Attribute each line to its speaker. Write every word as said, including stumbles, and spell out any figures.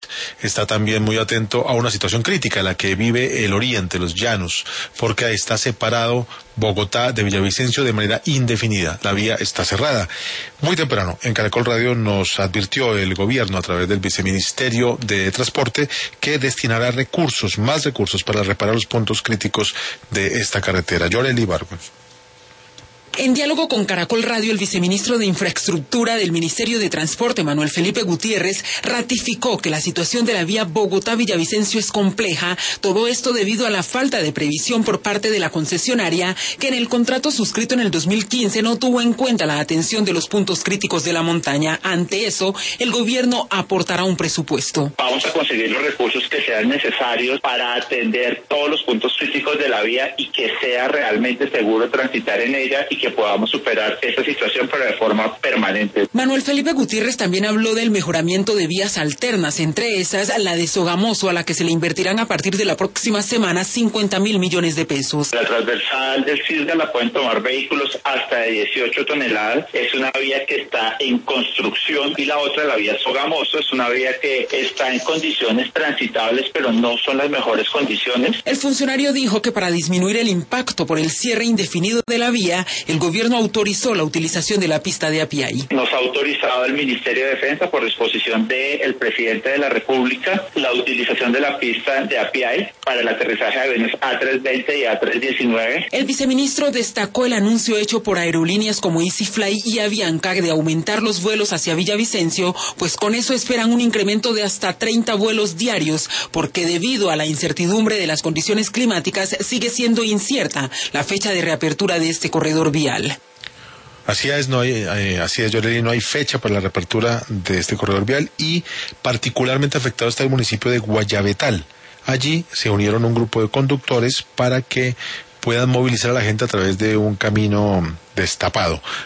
Speaker 1: está también muy atento a una situación crítica, la que vive el oriente, los llanos, porque está separado Bogotá de Villavicencio de manera indefinida. La vía está cerrada. Muy temprano, en Caracol Radio nos advirtió el gobierno a través del Viceministerio de Transporte que destinará recursos, más recursos para reparar los puntos críticos de esta carretera. Yoreli Barco.
Speaker 2: En diálogo con Caracol Radio, el viceministro de Infraestructura del Ministerio de Transporte, Manuel Felipe Gutiérrez, ratificó que la situación de la vía Bogotá-Villavicencio es compleja, todo esto debido a la falta de previsión por parte de la concesionaria, que en el contrato suscrito en el dos mil quince no tuvo en cuenta la atención de los puntos críticos de la montaña. Ante eso, el gobierno aportará un presupuesto.
Speaker 3: Vamos a conseguir los recursos que sean necesarios para atender todos los puntos críticos de la vía y que sea realmente seguro transitar en ella y que podamos superar esta situación, pero de forma permanente.
Speaker 2: Manuel Felipe Gutiérrez también habló del mejoramiento de vías alternas, entre esas la de Sogamoso, a la que se le invertirán a partir de la próxima semana cincuenta mil millones de pesos.
Speaker 3: La transversal del Cisga la pueden tomar vehículos hasta de dieciocho toneladas, es una vía que está en construcción, y la otra, la vía Sogamoso, es una vía que está en condiciones transitables, pero no son las mejores condiciones.
Speaker 2: El funcionario dijo que para disminuir el impacto por el cierre indefinido de la vía, el gobierno autorizó la utilización de la pista de Apiay.
Speaker 3: Nos ha autorizado el Ministerio de Defensa, por disposición del presidente de la República, la utilización de la pista de Apiay para el aterrizaje de aviones A trescientos veinte y A trescientos diecinueve.
Speaker 2: El viceministro destacó el anuncio hecho por aerolíneas como EasyFly y Avianca de aumentar los vuelos hacia Villavicencio, pues con eso esperan un incremento de hasta treinta vuelos diarios, porque debido a la incertidumbre de las condiciones climáticas sigue siendo incierta la fecha de reapertura de este corredor vial.
Speaker 1: Así es, no hay, eh, así es, Yoreli, no hay fecha para la reapertura de este corredor vial, y particularmente afectado está el municipio de Guayabetal. Allí se unieron un grupo de conductores para que puedan movilizar a la gente a través de un camino destapado.